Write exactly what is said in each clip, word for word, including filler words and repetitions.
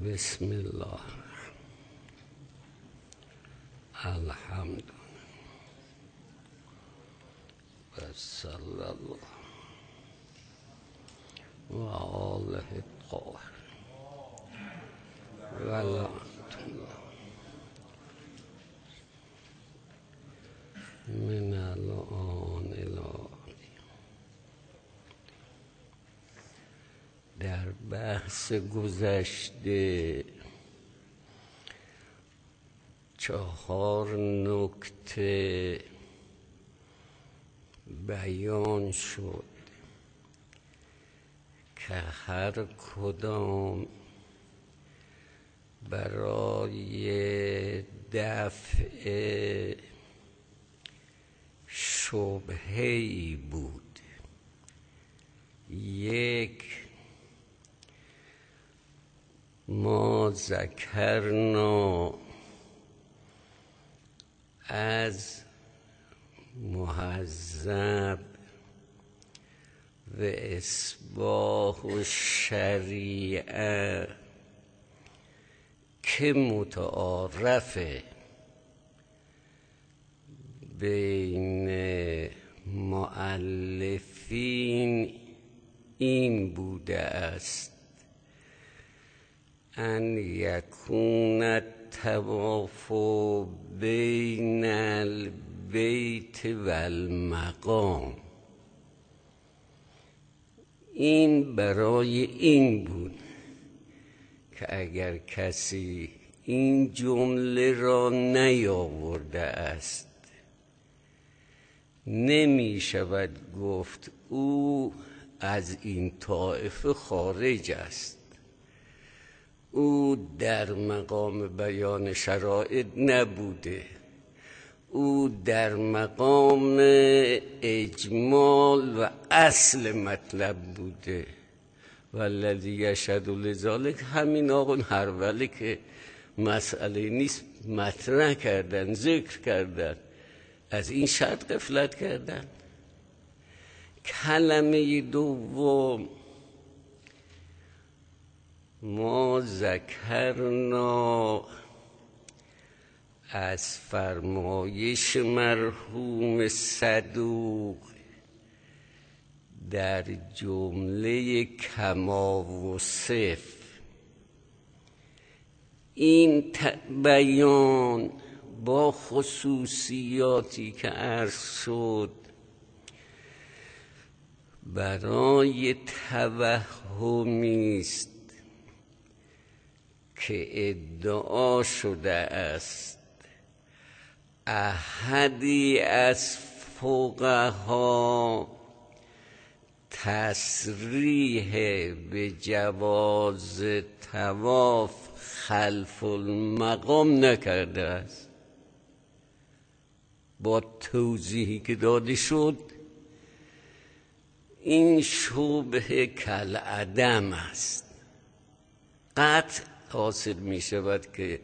بسم الله الحمد و صلی الله و آله الطاهر و لعنت الله من الآن الی در بحث گذشته چهار نکته بیان شد که هر کدام برای دفع شبهه‌ای بود. یک، ما ذکرنا از مهذب و اصباح و شریعه که متعارفه بین مؤلفین این بوده است ان یکون الطواف بین البیت و المقام. این برای این بود که اگر کسی این جمله را نیاورده است نمی شود گفت او از این طایفه خارج است، او در مقام بیان شرایط نبوده، او در مقام اجمال و اصل مطلب بوده. والذی یشهد لذلک، همین آقا هر ولی که مسئله نیست مطرح کردن، ذکر کردن، از این شرط غفلت کردن. کلمه دوم، ما ذکرنا از فرمایش مرحوم صدوق در جمله کما وصف. این بیان با خصوصیاتی که عرض شد برای توهمی است که ادعا شده است احدی از فقها تصریح به جواز طواف خلف المقام نکرده است. با توضیحی که داده شد این شبهه کالعدم است. قطع حاصل می شود که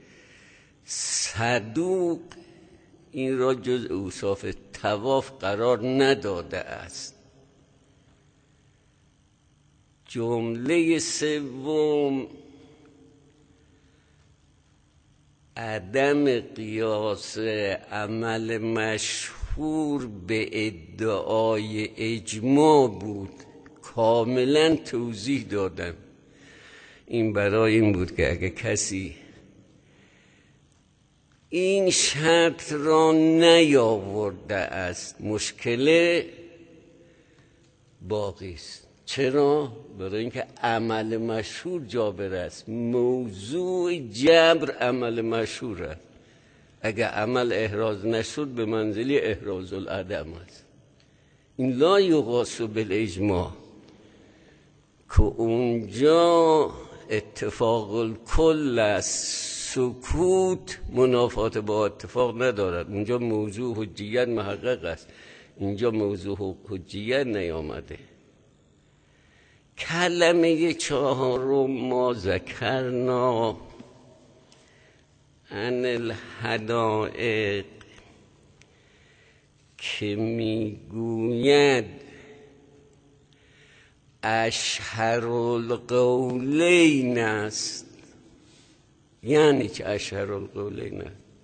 صدوق این را جز اوصاف طواف قرار نداده است. جمله سوم، عدم قیاس عمل مشهور به ادعای اجماع بود. کاملا توضیح دادم. این برای این بود که اگه کسی این شرط را نیاورده است مشکل باقی است. چرا؟ برای اینکه عمل مشهور جابر است. موضوع جبر عمل مشهور است. اگه عمل احراز نشد به منزله احراز العدم است. این لا یقاس بالاجماع که اونجا اتفاق الکل است. سکوت منافات با اتفاق ندارد. اونجا موضوع حجیت محقق است، اینجا موضوع حجیت نیامده. کلمه چهارم، ما ذکرنا عن الحدائق که میگوید اشهر القولین است یعنی که اشهر القولین،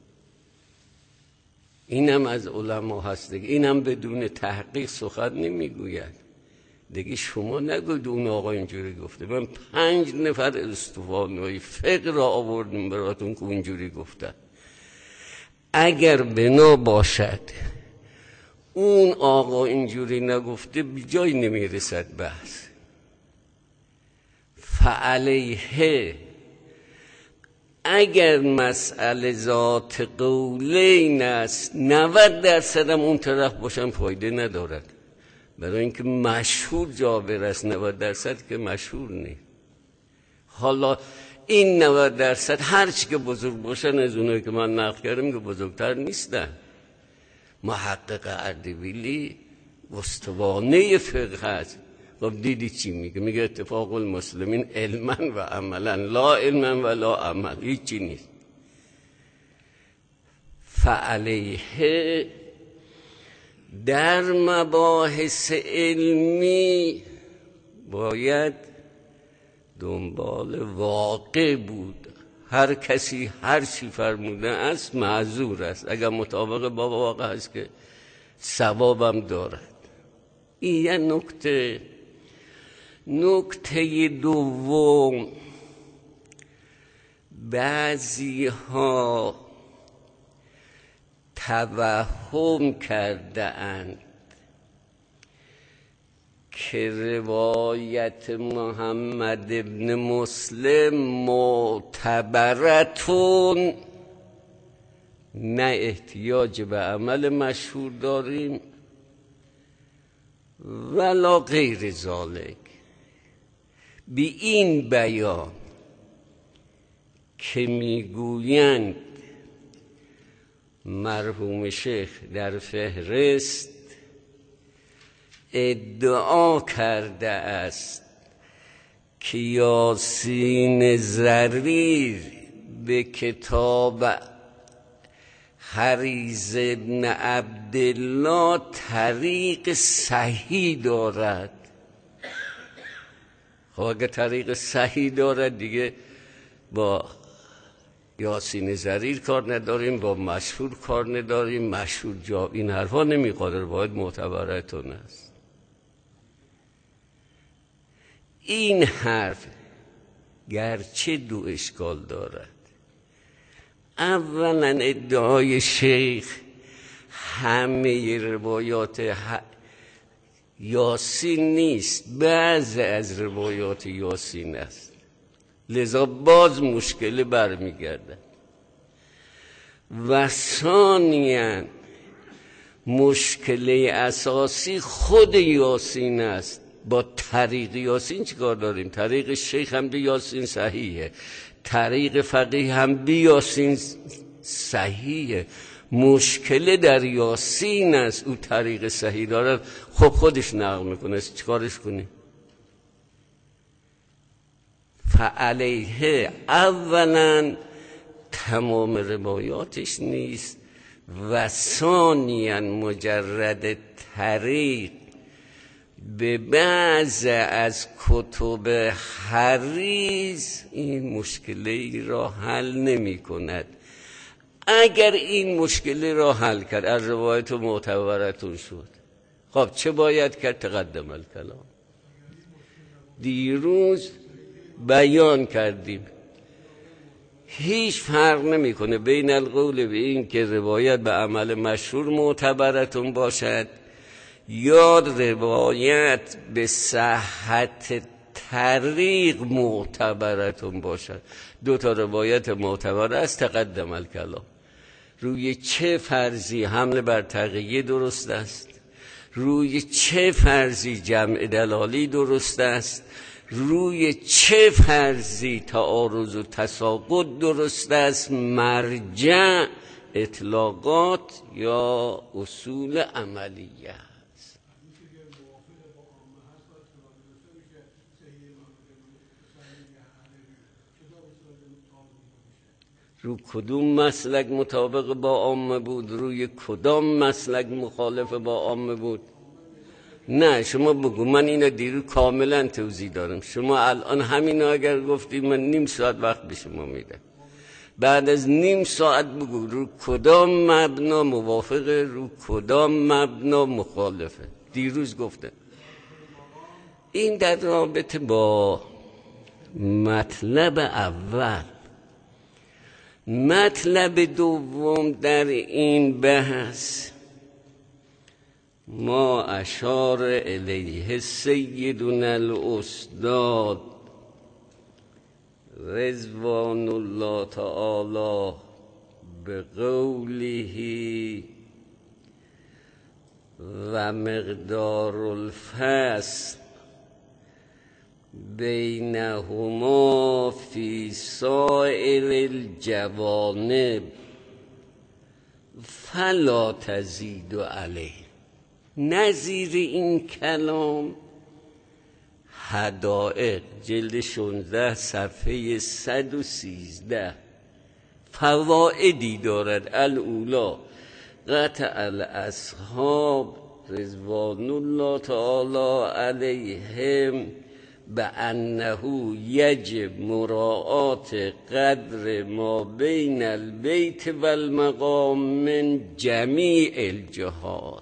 اینم از علما هست دیگه، اینم بدون تحقیق سخن نمیگوید دیگه. شما نگوید اون آقا اینجوری گفته. من پنج نفر استوانهای فقه را آوردم براتون که اونجوری گفتن. اگر بنا باشد اون آقا اینجوری نگفته به جای نمیرسد بحث. فعلیه اگر مسئله ذات قولین است نود درصد هم اون طرف باشن فایده ندارد، برای اینکه مشهور جابر است. نود درصد که مشهور نیست. حالا این نود درصد هرچی که بزرگ باشن از اونایی که من نقل کردم که بزرگتر نیستن. محقق اردبیلی استوانه فقه هست. خب دیدی چی میگه؟ میگه اتفاق المسلمین علما و عملا، لا علما و لا عمل، هیچی نیست. فعلیه در مباحث علمی باید دنبال واقع بود. هر کسی هر چی فرموده است معذور است، اگر مطابق با واقع است که ثوابم دارد. این یه نکته. نکته دوم، بعضی ها توهم کرده اند که روایت محمد ابن مسلم معتبرتون، نه احتیاج به عمل مشهور داریم ولا غیر ذالک. بی این بیان که میگویند مرحوم شیخ در فهرست ادعا کرده است که یاسین زریر به کتاب حریز ابن عبدالله طریق صحیح دارد. خب اگه طریق صحیح دارد دیگه با یاسین زریر کار نداریم، با مشهور کار نداریم. مشهور جا این حرفا نمیخواد، باید معتبرتون است. این حرف گرچه دو اشکال دارد. اولا ادعای شیخ همه روایات یاسین نیست، بعض از روایات یاسین است، لذا باز مشکل برمیگردد. و ثانیاً مشکل اساسی خود یاسین است. با طریق یاسین چیکار داریم؟ طریق شیخ هم به یاسین صحیحه، طریق فقیه هم به یاسین صحیحه. مشکل در یاسین است، او طریق صحیح دارد. خب خودش نقل میکنه، چیکارش کنی؟ فعلیه اولا تمام روایاتش نیست و ثانیاً مجرد طریق به بعض از کتب حریز این مشکلی را حل نمی کند. اگر این مشکلی را حل کرد، از روایت معتبرتون شد، خب چه باید کرد؟ تقدم الکلام. دیروز بیان کردیم هیچ فرق نمیکنه بین القول به این که روایت به عمل مشهور معتبرتون باشد یا روایت به صحت طریق معتبرتون باشد. دو تا روایت معتبر است، تقدم الکلام. روی چه فرضی حمل بر تقیه درست است؟ روی چه فرضی جمع دلالی درست است؟ روی چه فرضی تعارض و تساقط درست است؟ مرجع اطلاقات یا اصول عملیه است. رو کدوم مسلک مطابق با عامه بود؟ روی کدام مسلک مخالف با عامه بود؟ نه شما بگو، من اینو دیرو کاملا توضیح دارم. شما الان همینا اگر گفتی من نیم ساعت وقت به شما میدم. بعد از نیم ساعت بگو رو کدام مبنا موافقه، رو کدام مبنا مخالفه. دیروز گفته این در رابطه با مطلب اول. مطلب دوم در این بحث ما اشار الیه سیدنا الاستاد رضوان الله تعالی به قوله و مقدار الفصل بینهما فی سائر الجوانب فلا تزید علیه. نظیر این کلام حدائق جلد شانزده صفحه صد و سیزده فوائدی دارد. الاولا قطع الاصحاب رضوان الله تعالی علیهم به انه یجب مراعات قدر ما بین البیت و المقام من جمیع الجهات.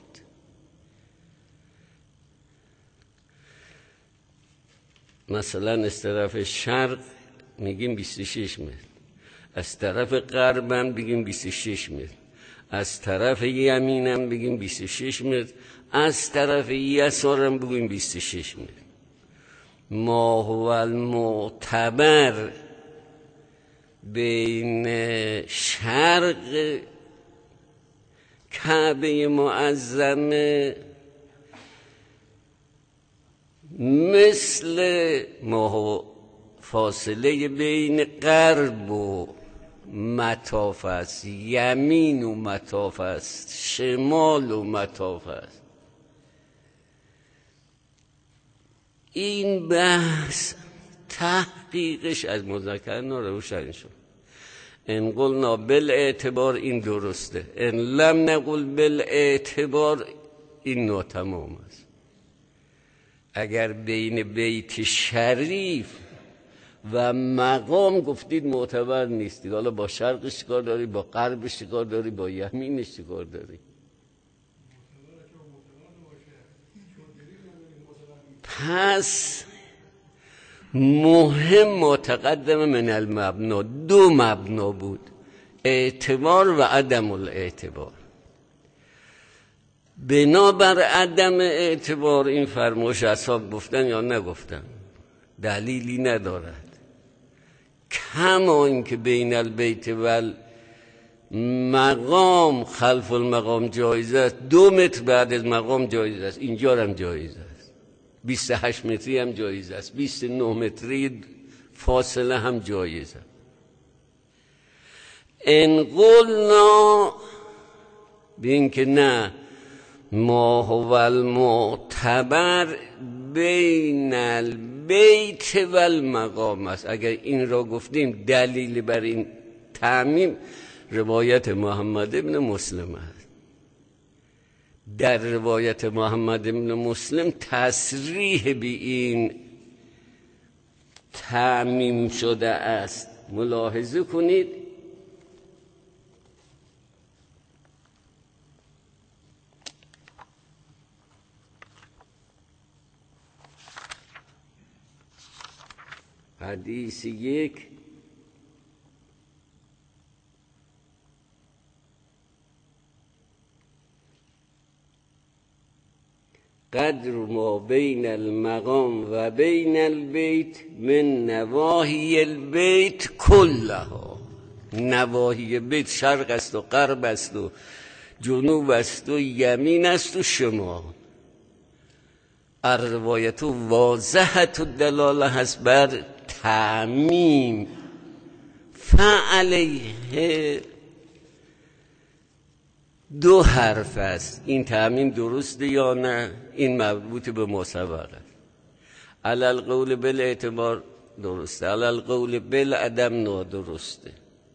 مثلا از طرف شرق میگیم بیست و شش متر، از طرف غربم بگیم بیست و شش متر، از طرف یمینم بگیم بیست و شش متر، از طرف یسارم بگیم بیست و شش متر. ما هو المعتبر بین شرق کعبه معظمه مثل ما فاصله بین غرب و مطاف است، یمین و مطاف است، شمال و مطاف است. این بحث تحقیقش از مذکرنا روشن شد. ان قلنا بالاعتبار این درسته، ان لم نقل بالاعتبار این ناتمام است. اگر بین بیت شریف و مقام گفتید معتبر نیستید، حالا با شرقش چیکار داری، با غربش چیکار داری، با یمینش چیکار داری؟ پس مهم متقدم من المبنا دو مبنا بود، اعتبار و عدم الاعتبار. بنابر عدم اعتبار این فرمایش اصحاب گفتن یا نگفتن دلیلی ندارد، کما اینکه بین البیت و مقام خلف المقام جایز است، دو متر بعد از مقام جایز است، اینجا هم جایز است، بیست و هشت متری هم جایز است، بیست و نه متری فاصله هم جایز است. ان قلنا بین که نه ما هو المعتبر بین البیت و المقام است. اگر این را گفتیم دلیل بر این تعمیم روایت محمد ابن مسلم است. در روایت محمد ابن مسلم تصریح به این تعمیم شده است. ملاحظه کنید حدیث یک قدر ما بین المقام و بین البیت من نواحی البیت کلها. نواحی بیت شرق است و غرب است و جنوب است و یمین است و شمال. الروایت واضحت الدلاله هست بر تعمیم. فعلیه دو حرف است. این تعمیم درسته یا نه؟ این مربوط به مسبق است. علی القول بالاعتبار درسته، علی القول بالعدم نادرسته.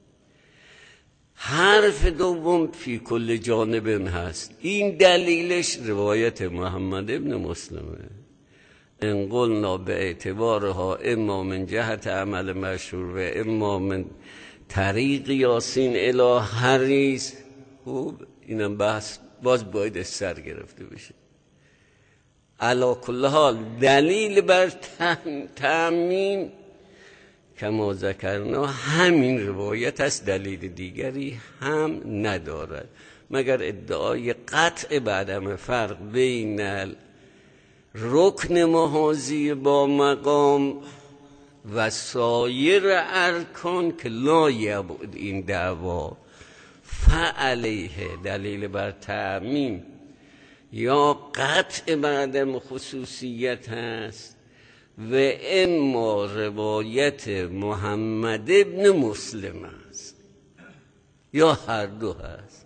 حرف دوم فی کل جانب هست. این دلیلش روایت محمد ابن مسلمه. ان قلنا به اعتبارها اما من جهت عمل مشهور و اما من طریق یاسین الی حریص. خوب اینم بحث باز باید سر گرفته بشه. علی کل حال دلیل بر تأمین کما ذکرنا همین روایت است، دلیل دیگری هم ندارد مگر ادعای قطع بعدم فرق بین رکن محاذی با مقام و سایر ارکان که لا یبعد این دعوا فعلیه دلیل بر تأمین یا قطع بعدم خصوصیت هست و اما روایت محمد ابن مسلم است یا هر دو هست.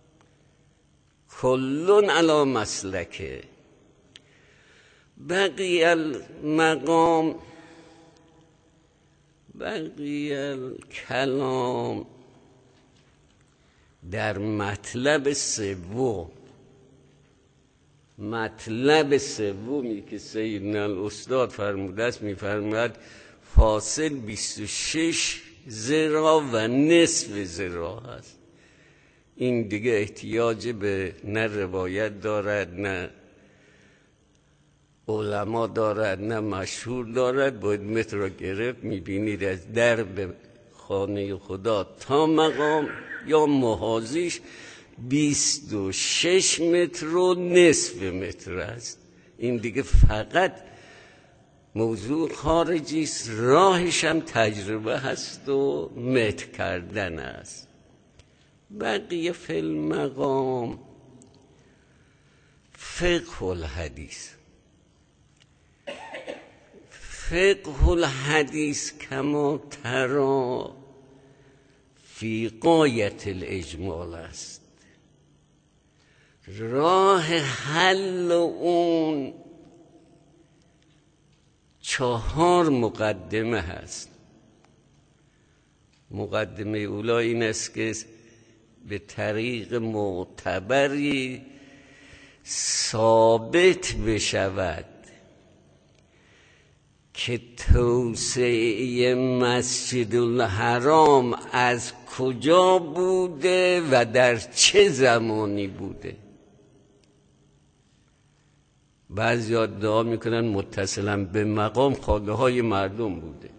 کلون علی مسلکه. بقی المقام بقی الکلام در مطلب سوم. مطلب سومی که سیدنا الاستاد فرموده است، میفرماید فاصل بیست و شش ذراع و نصف ذراع هست. این دیگه احتیاج به نه روایت دارد، نه علما دارد، نه مشهور دارد. باید متر را گرفت. میبینید از درب خانه خدا تا مقام یا محاذیش بیست و شش متر و نصف متر است. این دیگه فقط موضوع خارجی است، راهش هم تجربه هست و متر کردن است. بقیه فی المقام فقه الحدیث. فقه الحدیث کما ترى فی غایت الاجمال است. راه حل اون چهار مقدمه هست. مقدمه اولا این است که به طریق معتبری ثابت بشود که توسعه مسجد الحرام از کجا بوده و در چه زمانی بوده. بعضی ادعا میکنن متصلا به مقام خانه های مردم بوده.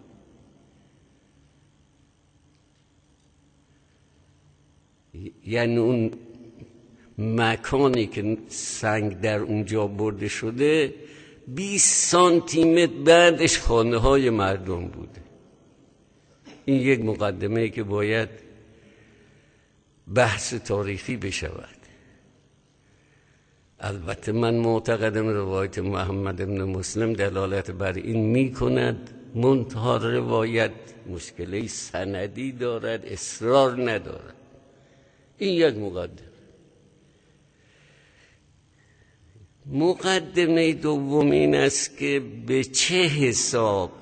یعنی اون مکانی که سنگ در اونجا برده شده بیست سانتی متر بعدش خانه های مردم بوده. این یک مقدمه که باید بحث تاریخی بشود. البته من معتقدم روایت محمد ابن مسلم دلالت بر این می کند، منتها روایت مشکلی سندی دارد، اصرار ندارد. این یک مقدمه. مقدمه دوم این است که به چه حساب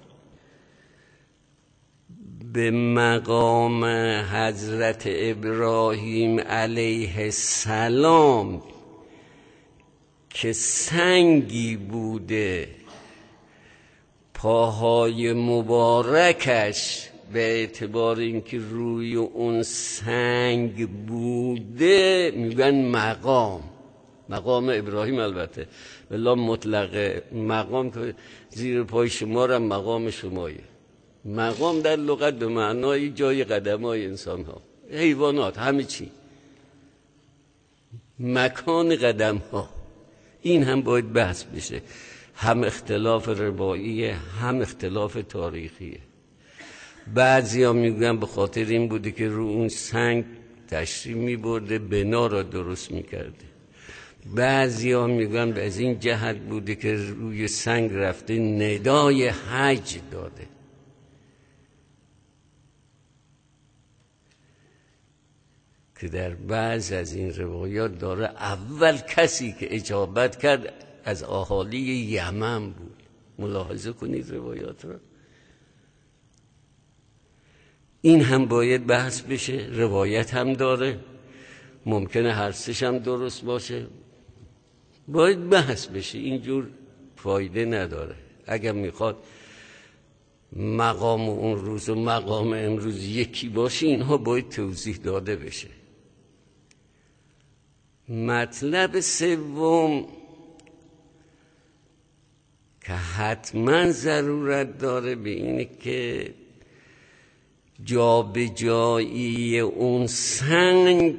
به مقام حضرت ابراهیم علیه السلام که سنگی بوده پاهای مبارکش به اعتبار اینکه روی اون سنگ بوده میگن مقام. مقام ابراهیم البته بلا مطلق مقام که زیر پای شما را مقام شمایه. مقام در لغت به معنای جای قدم های انسان ها، حیوانات، همه چی، مکان قدم ها. این هم باید بحث بشه. هم اختلاف رواییه هم اختلاف تاریخیه. بعضی ها میگن به خاطر این بوده که رو اون سنگ تشریف میبرده بنا را درست میکرده. بعضی ها میگن به از این جهت بوده که روی سنگ رفته ندای حج داده. که در بعض از این روایات داره اول کسی که اجابت کرد از اهالی یمن بود. ملاحظه کنید روایات را. این هم باید بحث بشه. روایت هم داره، ممکنه هر سش هم درست باشه، باید بحث بشه. اینجور فایده نداره. اگر میخواد مقام اون روز و مقام امروز یکی باشه، اینها باید توضیح داده بشه. مطلب سوم که حتما ضرورت داره به اینه که جابجایی اون سنگ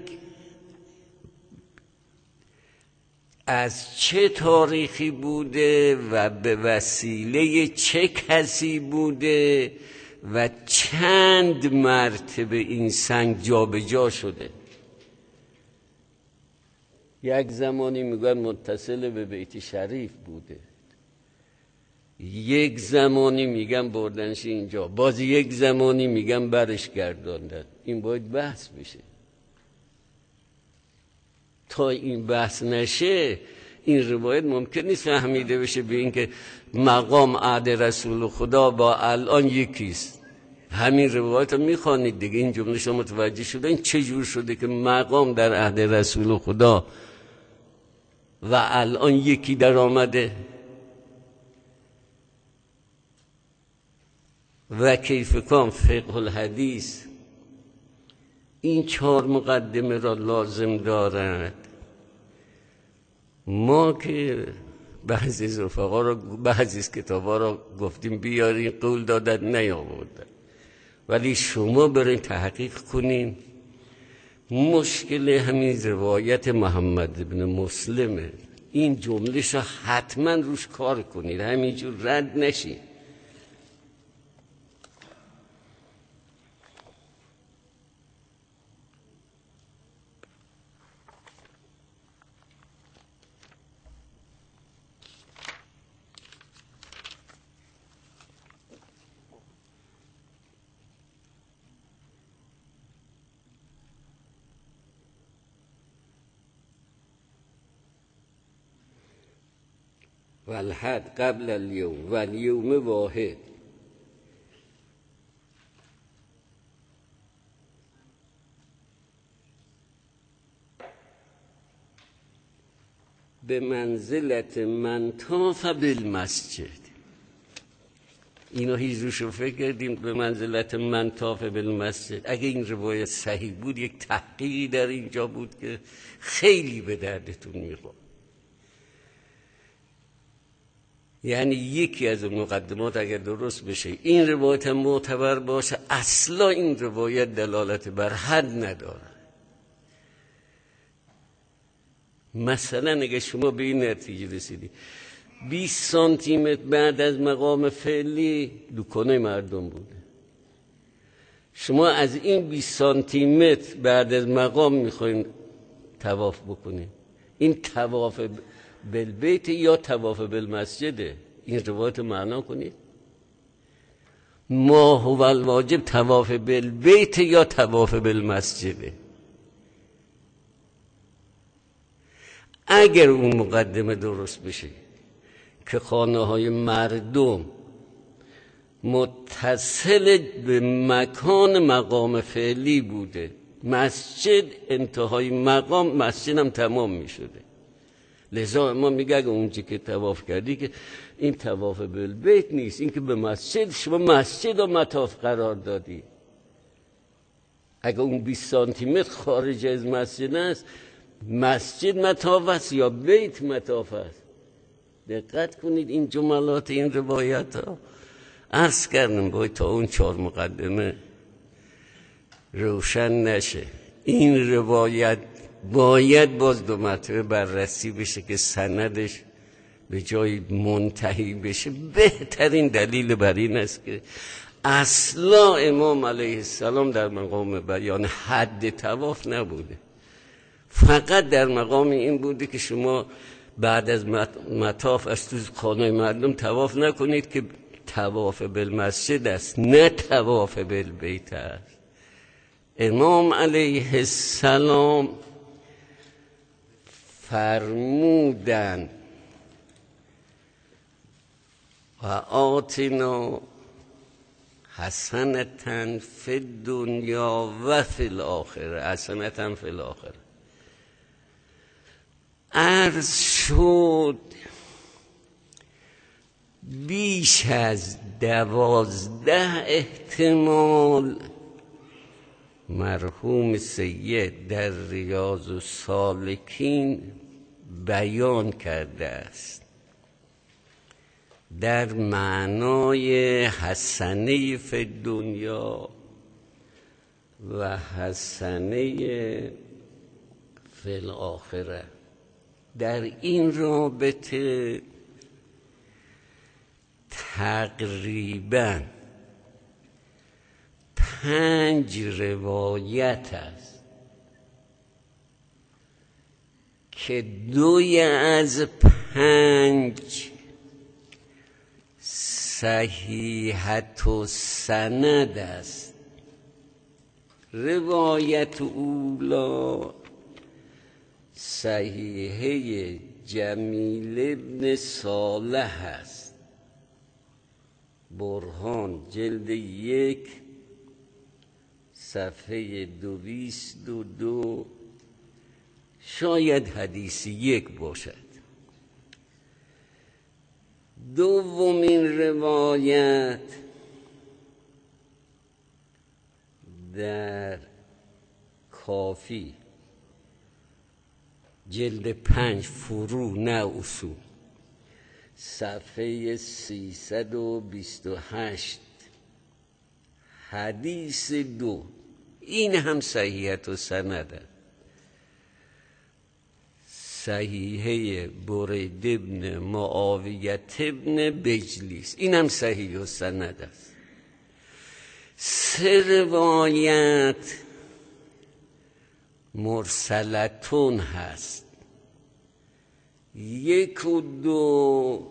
از چه تاریخی بوده و به وسیله چه کسی بوده و چند مرتبه این سنگ جابجا شده. یک زمانی میگن متصل به بیت شریف بوده، یک زمانی میگن بردنش اینجا، باز یک زمانی میگن برش گرداندن. این باید بحث بشه. تا این بحث نشه این روایت ممکن نیست فهمیده بشه به این که مقام عهد رسول خدا با الان یکیست. همین روایت رو میخوانید دیگه، این جمله شما متوجه شدن چه جور شده که مقام در عهد رسول خدا و الان یکی در آمده. و کیف کام فقه الحدیث این چهار مقدمه را لازم دارد. ما که بعضی از رفقا را بعضی از کتابا را گفتیم بیارین، قول دادن نیاوردن، ولی شما برین تحقیق کنین. مشکل همین روایت محمد بن مسلمه. این جملهش را حتما روش کار کنید، همینجور رد نشین. والحد قبل اليوم واليوم واحد. به منزلت من طاف بالمسجد. اینا هیچ روش رو فکر کردیم؟ به منزلت من طاف بالمسجد. اگه این روایت صحیح بود یک تحقیقی در اینجا بود که خیلی به دردتون میخورد. یعنی یکی از مقدمات اگر درست بشه، این روایت معتبر باشه، اصلا این روایت دلالت بر حد نداره. مثلا اگه شما به این نتیجه رسیدی بیست سانتی متر بعد از مقام فعلی دکانه مردم بوده، شما از این بیست سانتی متر بعد از مقام میخواین طواف بکنین، این طواف بالبیت یا طواف بالمسجده؟ این روایت معنا کنید. ما هو الواجب طواف بالبیت یا طواف بالمسجده؟ اگر اون مقدمه درست بشه که خانه های مردم متصل به مکان مقام فعلی بوده، مسجد انتهای مقام مسجد هم تمام می شده. لذا ما میگه اگه اونجا که طواف کردی که این طواف بالبیت نیست، این که به مسجد، شما مسجد و مطاف قرار دادی. اگه اون بیست سانتی متر خارج از مسجد است، مسجد مطاف است یا بیت مطاف است؟ دقت کنید این جملات این روایت ها. عرض کردم باید تا اون چهار مقدمه روشن نشه این روایت باید باز دو مرتبه بررسی بشه که سندش به جای منتهی بشه. بهترین دلیل بر این است که اصلا امام علیه السلام در مقام بیان حد طواف نبوده، فقط در مقام این بوده که شما بعد از مطاف از تو خانه مردم طواف نکنید که طواف بالمسجد است، نه طواف بالبیت است. امام علیه السلام فرمودن و آتنا حسنتن فی الدنیا و فی الاخره، حسنتن فی الاخره. عرض شد بیش از دوازده احتمال مرحوم سید در ریاض السالکین بیان کرده است در معنای حسنه فی دنیا و حسنه فی الاخره. در این رابطه تقریباً پنج روایت است که دوی از پنج صحیحت و سند است. روایت اولا صحیحه جمیل ابن صالح است، برهان جلد یک صفحه دویست و دو، شاید حدیث یک باشد. دومین روایت در کافی جلد پنج فرو نه اصول صفحه سیصد و بیست و هشت حدیث دو، این هم صحیحت و سند. صحیحه برید ابن معاویت ابن بجلیس، این هم صحیح و سند است. سه روایت مرسلتون هست، یک و دو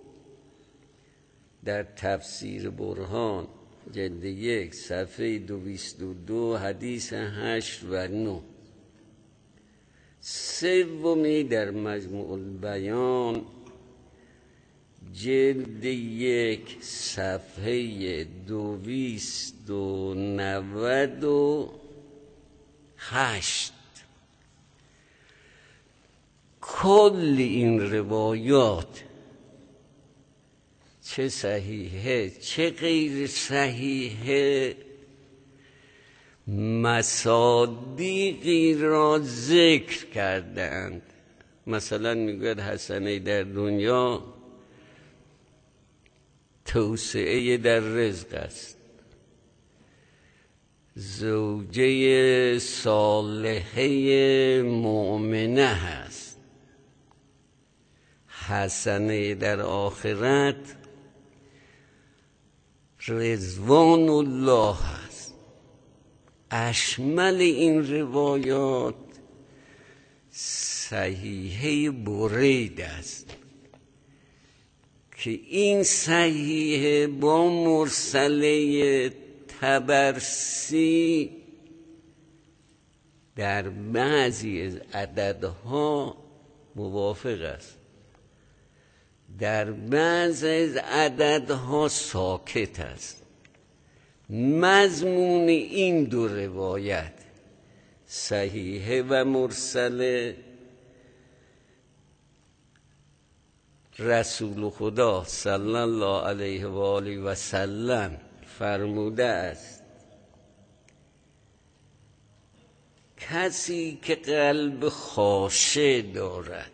در تفسیر برهان جلد یک صفحه دویست و دو حدیث هشت و نو. سومی در مجموع البیان جلد یک صفحه دویست و نود و هشت. کل این روایات چه صحیحه چه غیر صحیحه مصادیقی را ذکر کردند. مثلا میگوید حسنه در دنیا توسعه در رزق است، زوجه صالحه مؤمنه هست. حسنه در آخرت رضوان الله هست. اشمل این روایات صحیحه برید است که این صحیحه با مرسله تبرسی در بعضی از عددها موافق است، در بعضی از عددها ساکت است. مضمون این دو روایت صحیحه و مرسله رسول خدا صلی الله علیه و آله و سلم فرموده است کسی که قلب خاشع دارد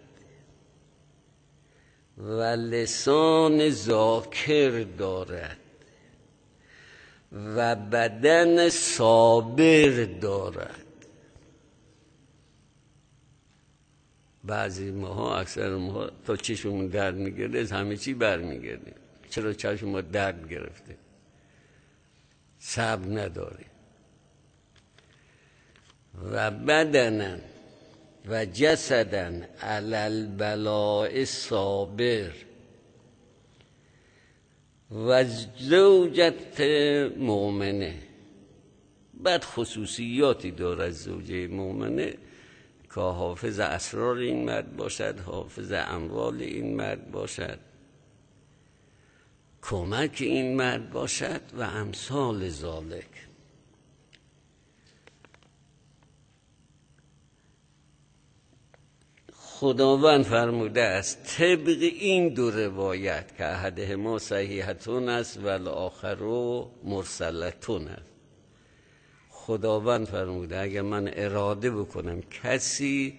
و لسان ذاکر دارد و بدن صابر دارد. بعضی ماها اکثر ماها تا چشمون درد میگرده از همه چی بر میگردیم. چرا چشم ما درد گرفته؟ صبر نداریم. و بدنن و جسدن علی البلاء صابر و زوجت مؤمنه. بعد خصوصیاتی دارد زوجه مؤمنه که حافظ اسرار این مرد باشد، حافظ اموال این مرد باشد، کمک این مرد باشد و امثال ذالک. خداوند فرموده است طبق این دو روایت که احدهما صحیحتون است و الاخر مرسلتون است. خداوند فرموده اگر من اراده بکنم کسی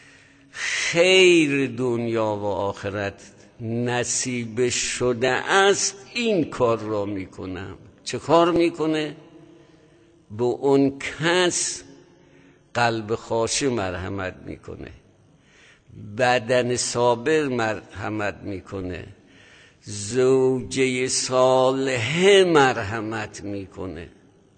خیر دنیا و آخرت نصیب شده است این کار را میکنم. چه کار میکنه؟ به اون کس قلب خاشع مرحمت میکنه، بدن صابر مرحمت میکنه، زوجه صالحه مرحمت میکنه.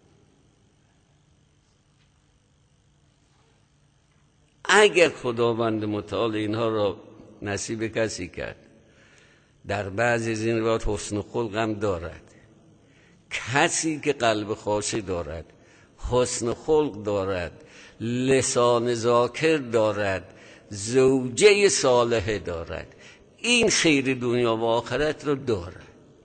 اگر خداوند متعال اینها را نصیب کسی کرد، در بعضی از این روایات حسن خلق هم دارد. کسی که قلب خاشع دارد، حسن خلق دارد، لسان ذاکر دارد، زوجه صالحه دارد، این خیر دنیا و آخرت رو دارد.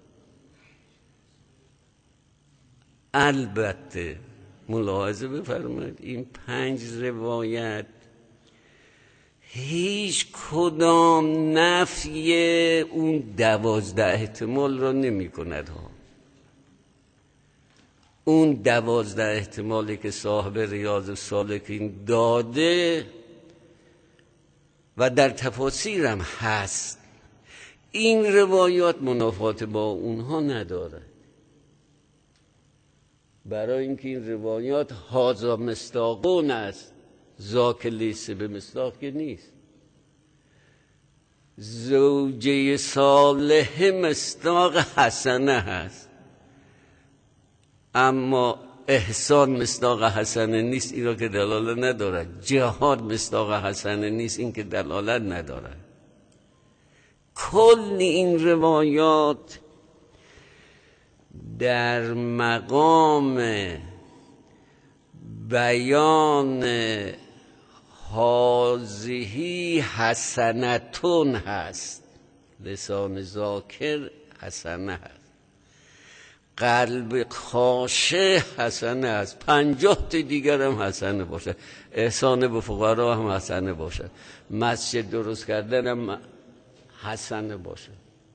البته ملاحظه بفرمایید این پنج روایت هیچ کدام نفی اون دوازده احتمال را نمی کند ها. اون دوازده احتمالی که صاحب ریاض السالکین داده و در تفاسیر هم هست، این روایات منافات با اونها نداره، برای اینکه این روایات هازا مصداقون است، ذاک لیس به مصداق که نیست. زوجه صالح مصداق حسنه هست، اما احسان مصداق حسنه نیست، این را که دلالت ندارد. جهاد مصداق حسنه نیست، این که دلالت ندارد. کل این روایات در مقام بیان هازهی حسنتون هست، لسان ذاکر حسنه هست، قلب خاشع حسنه است، پنجاه تا دیگر هم حسنه باشه، احسان به فقرا هم حسنه باشه، مسجد درست کردن هم حسنه باشه.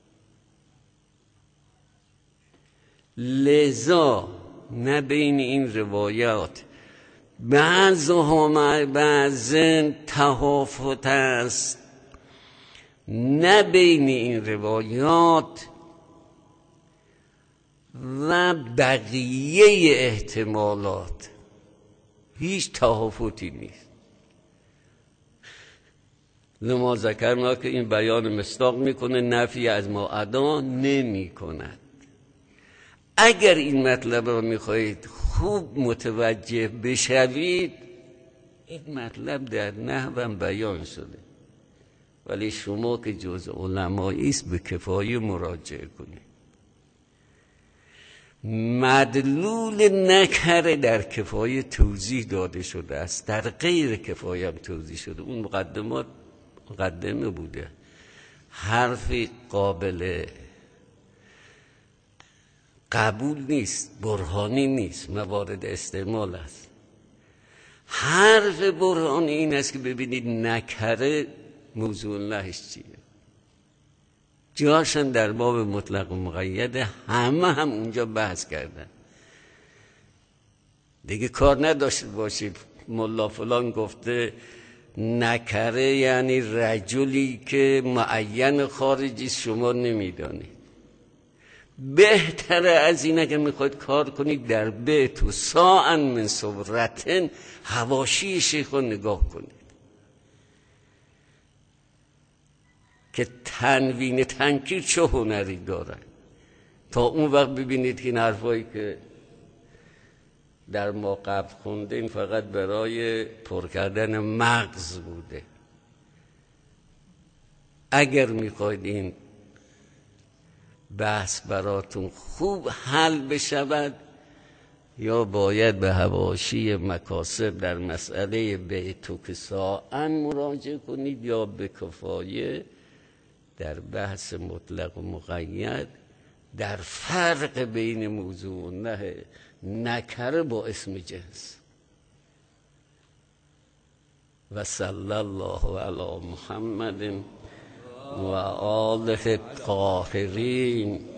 لذا نه بین این روایات بعضها بعضن تهافت است، نه بین این روایات و بقیه احتمالات هیچ تهافتی نیست. لما ذکرنا که این بیان مصداق میکنه، نفی از ما ادا نمی کند. اگر این مطلب را میخواهید خوب متوجه بشوید، این مطلب در نحوم بیان شده، ولی شما که جز علمایی است به کفایه مراجعه کنید. مدلول نکره در کفایه توضیح داده شده است، در غیر کفایه هم توضیح شده. اون مقدمات مقدمه بوده، حرفی قابل قبول نیست، برهانی نیست، موارد استعمال است. حرف برهانی این است که ببینید نکره موضوع نهش چیه. جاشن در باب مطلق و مقید همه هم اونجا بحث کردن دیگه. کار نداشته باشید ملا فلان گفته نکره یعنی رجلی که معین خارجی شما نمیدانید. بهتره از این اگر میخواید کار کنید در بیت و ساعن من صورتن حواشی شیخ رو نگاه کنید که تنوین تنکیر چه هنری داره، تا اون وقت ببینید که این حرفایی که در ما قبل خونده این فقط برای پر کردن مغز بوده. اگر میخواید این بحث براتون خوب حل بشود، یا باید به حواشی مکاسب در مسئله بیت و کساء مراجعه کنید، یا به کفایه در بحث مطلق و مقید در فرق بین موضوع و نه نکره با اسم جنس. و صلی الله علی محمد و آله الطاهرین